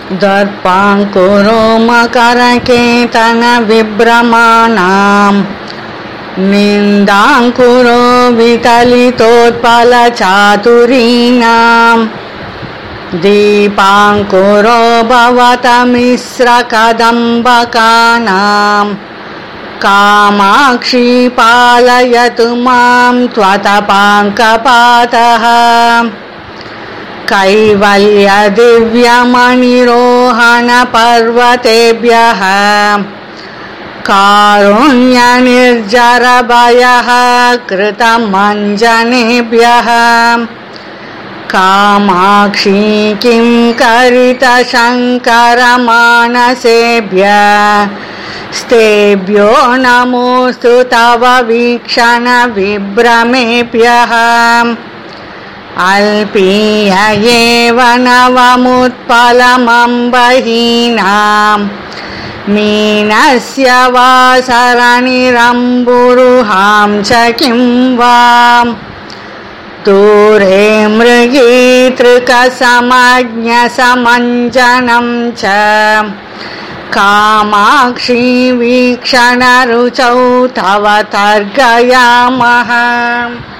दर्पाङ्कुरो मकरकेतनविभ्रमाणां निन्दाङ्कुरो विचलितोत्पलचातुरीणां दीपाङ्कुरो भवतमिश्रकदम्बकानां कामाक्षी पालयतु मां त्वतपाङ्कपातः कैवल्यदिव्यमणिरोहणपर्वतेभ्यः कारुण्यनिर्झरभयः कृतमञ्जनेभ्यः कामाक्षी किं करितशङ्करमानसेभ्यस्तेभ्यो नमोऽस्तु तव वीक्षणविभ्रमेभ्यः अल्पीय एव नवमुत्पलमम्बहीनां मीनस्य वासरनिरम्बुरुहां च किं वा दूरे मृगीतृकसमज्ञसमञ्जनं च कामाक्षी वीक्षणरुचौ तव तर्गयामः।